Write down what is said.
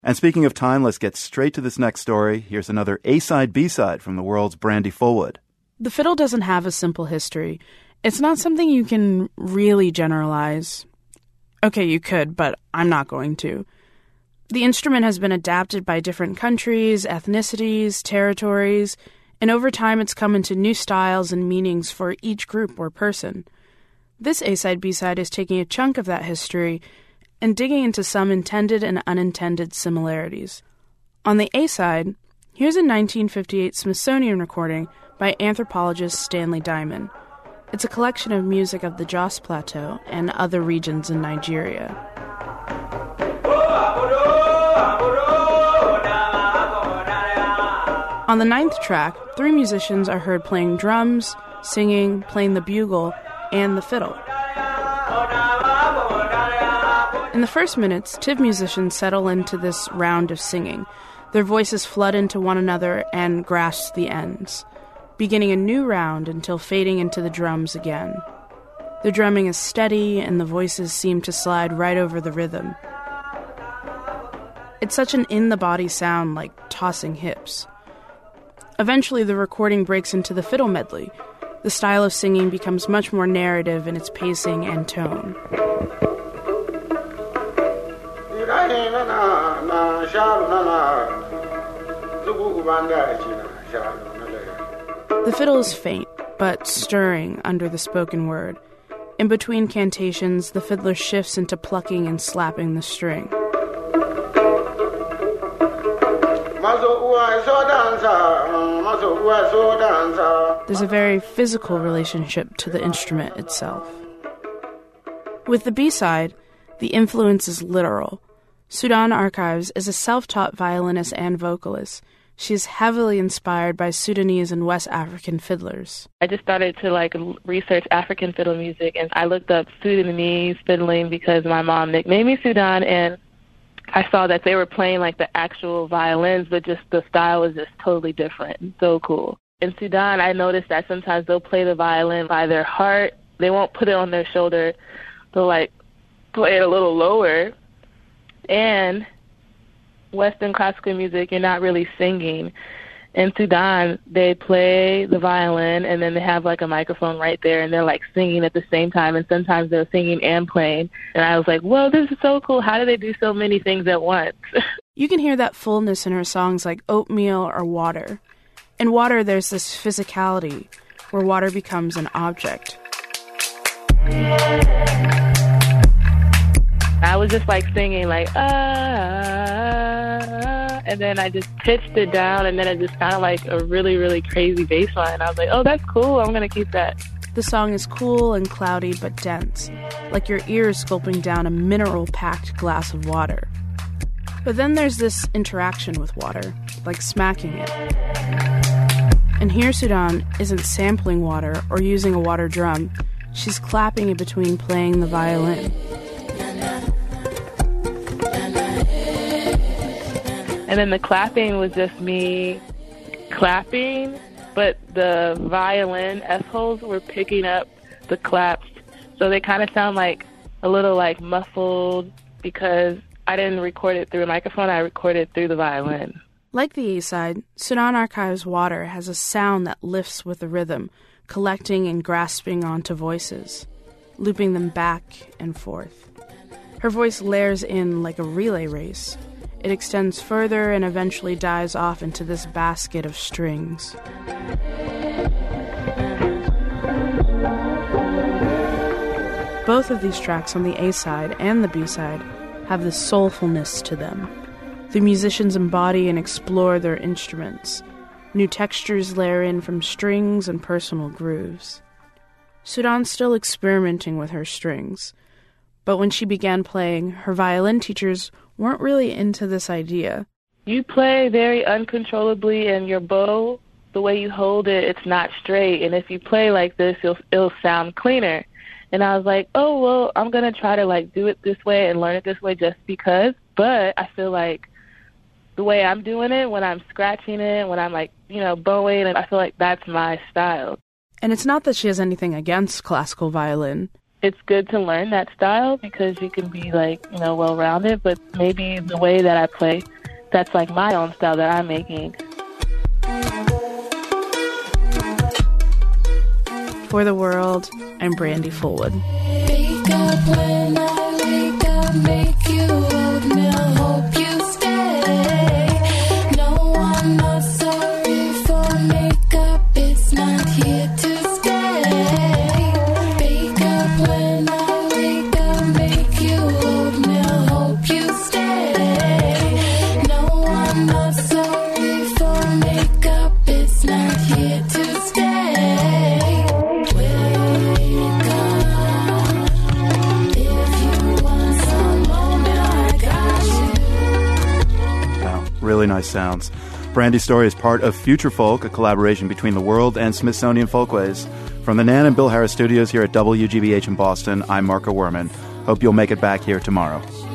And speaking of time, let's get straight to this next story. Here's another A-side, B-side from the world's Brandy Fullwood. The fiddle doesn't have a simple history. It's not something you can really generalize. Okay, you could, but I'm not going to. The instrument has been adapted by different countries, ethnicities, territories, and over time it's come into new styles and meanings for each group or person. This A-side, B-side is taking a chunk of that history and digging into some intended and unintended similarities. On the A-side, here's a 1958 Smithsonian recording by anthropologist Stanley Diamond. It's a collection of music of the Jos Plateau and other regions in Nigeria. On the 9th track, 3 musicians are heard playing drums, singing, playing the bugle, and the fiddle. In the first minutes, Tiv musicians settle into this round of singing. Their voices flood into one another and grasp the ends, beginning a new round until fading into the drums again. The drumming is steady and the voices seem to slide right over the rhythm. It's such an in-the-body sound like tossing hips. Eventually, the recording breaks into the fiddle medley. The style of singing becomes much more narrative in its pacing and tone. The fiddle is faint, but stirring under the spoken word. In between cantations, the fiddler shifts into plucking and slapping the string. There's a very physical relationship to the instrument itself. With the B-side, the influence is literal. Sudan Archives is a self-taught violinist and vocalist. She is heavily inspired by Sudanese and West African fiddlers. I just started to research African fiddle music, and I looked up Sudanese fiddling because my mom nicknamed me Sudan, and I saw that they were playing the actual violins, but just the style was just totally different. So cool. In Sudan, I noticed that sometimes they'll play the violin by their heart. They won't put it on their shoulder. They'll play it a little lower. And Western classical music, you're not really singing. In Sudan, they play the violin, and then they have a microphone right there, and they're singing at the same time, and sometimes they're singing and playing. And I was like, whoa, this is so cool. How do they do so many things at once? You can hear that fullness in her songs like Oatmeal or Water. In Water, there's this physicality where water becomes an object. I was just singing and then I just pitched it down, and then it just sounded like a really, really crazy bass line. I was like, oh, that's cool. I'm going to keep that. The song is cool and cloudy but dense, like your ears sculpting down a mineral-packed glass of water. But then there's this interaction with water, like smacking it. And here Sudan isn't sampling water or using a water drum. She's clapping in between playing the violin. And then the clapping was just me clapping, but the violin S-holes were picking up the claps. So they kind of sound a little muffled because I didn't record it through a microphone, I recorded through the violin. Like the A-side, Sudan Archives' Water has a sound that lifts with the rhythm, collecting and grasping onto voices, looping them back and forth. Her voice layers in like a relay race. It extends further and eventually dives off into this basket of strings. Both of these tracks on the A-side and the B-side have this soulfulness to them. The musicians embody and explore their instruments. New textures layer in from strings and personal grooves. Sudan's still experimenting with her strings, but when she began playing, her violin teachers weren't really into this idea. You play very uncontrollably, and your bow, the way you hold it, it's not straight. And if you play like this, it'll sound cleaner. And I was like, oh, well, I'm going to try to do it this way and learn it this way just because. But I feel like the way I'm doing it, when I'm scratching it, when I'm bowing, and I feel like that's my style. And it's not that she has anything against classical violin. it's good to learn that style because you can be like, you know, well-rounded, but maybe the way that I play, that's like my own style that I'm making. For the World, I'm Brandy Fullwood. Wake up when I wake up, make you oatmeal, hope you stay. No, I'm not sorry for makeup, it's not here to stay. Wake up when I wake up, make you oatmeal, hope you stay. No, I'm not sorry for makeup, it's not here to stay. Really nice sounds. Brandy's story is part of Future Folk, a collaboration between the World and Smithsonian Folkways. From the Nan and Bill Harris studios here at WGBH in Boston, I'm Marco Werman. Hope you'll make it back here tomorrow.